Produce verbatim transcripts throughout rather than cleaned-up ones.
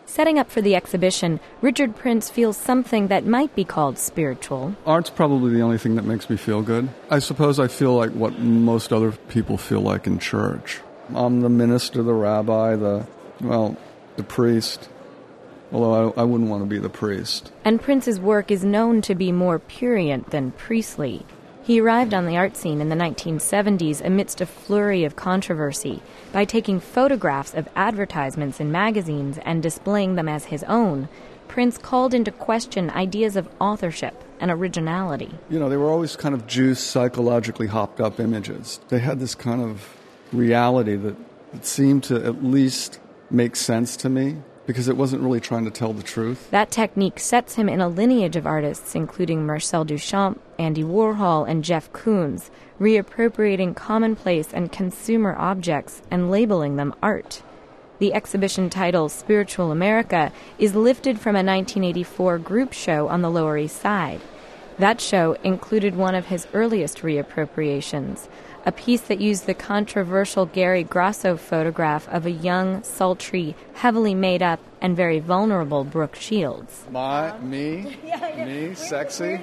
Setting up for the exhibition, Richard Prince feels something that might be called spiritual. Art's probably the only thing that makes me feel good. I suppose I feel like what most other people feel like in church. I'm the minister, the rabbi, the, well, the priest. Although I, I wouldn't want to be the priest. And Prince's work is known to be more prurient than priestly. He arrived on the art scene in the nineteen seventies amidst a flurry of controversy by taking photographs of advertisements in magazines and displaying them as his own. Prince called into question ideas of authorship and originality. You know, they were always kind of juiced, psychologically hopped up images. They had this kind of reality that, that seemed to at least make sense to me, because it wasn't really trying to tell the truth. That technique sets him in a lineage of artists, including Marcel Duchamp, Andy Warhol, and Jeff Koons, reappropriating commonplace and consumer objects and labeling them art. The exhibition title, Spiritual America, is lifted from a nineteen eighty-four group show on the Lower East Side. That show included one of his earliest reappropriations, a piece that used the controversial Gary Grasso photograph of a young, sultry, heavily made up, and very vulnerable Brooke Shields. My, me, me, sexy?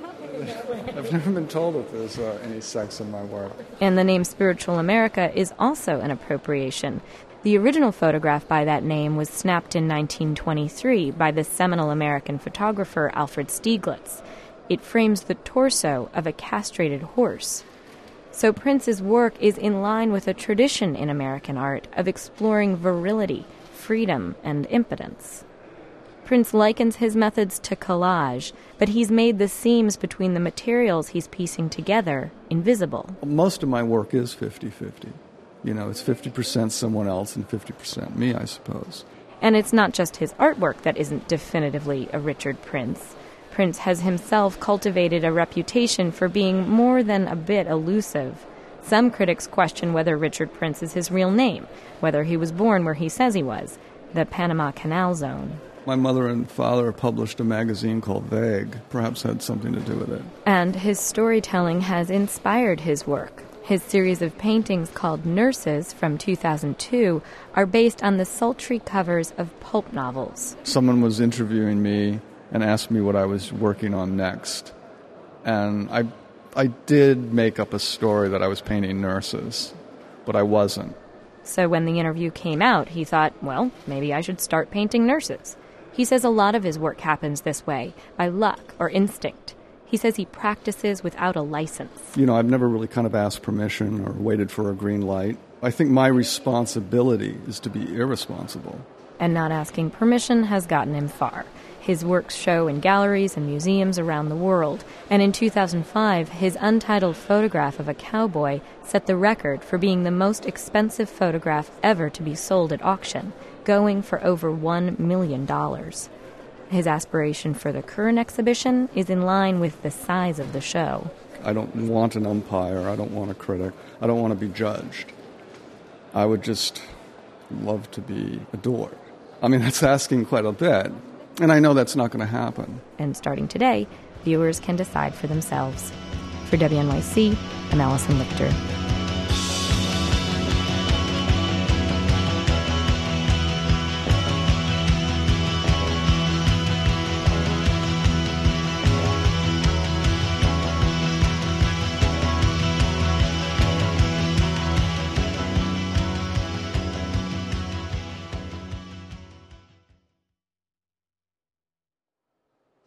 I've never been told that there's uh, any sex in my work. And the name Spiritual America is also an appropriation. The original photograph by that name was snapped in nineteen twenty-three by the seminal American photographer Alfred Stieglitz. It frames the torso of a castrated horse. So Prince's work is in line with a tradition in American art of exploring virility, freedom, and impotence. Prince likens his methods to collage, but he's made the seams between the materials he's piecing together invisible. Most of my work is fifty-fifty. You know, it's fifty percent someone else and fifty percent me, I suppose. And it's not just his artwork that isn't definitively a Richard Prince. Prince has himself cultivated a reputation for being more than a bit elusive. Some critics question whether Richard Prince is his real name, whether he was born where he says he was, the Panama Canal Zone. My mother and father published a magazine called Vague. Perhaps had something to do with it. And his storytelling has inspired his work. His series of paintings called Nurses from two thousand two are based on the sultry covers of pulp novels. Someone was interviewing me and asked me what I was working on next. And I I did make up a story that I was painting nurses, but I wasn't. So when the interview came out, he thought, well, maybe I should start painting nurses. He says a lot of his work happens this way, by luck or instinct. He says he practices without a license. You know, I've never really kind of asked permission or waited for a green light. I think my responsibility is to be irresponsible. And not asking permission has gotten him far. His works show in galleries and museums around the world, and in two thousand five, his untitled photograph of a cowboy set the record for being the most expensive photograph ever to be sold at auction, going for over one million dollars. His aspiration for the current exhibition is in line with the size of the show. I don't want an umpire. I don't want a critic. I don't want to be judged. I would just love to be adored. I mean, that's asking quite a bit. And I know that's not going to happen. And starting today, viewers can decide for themselves. For W N Y C, I'm Allison Lichter.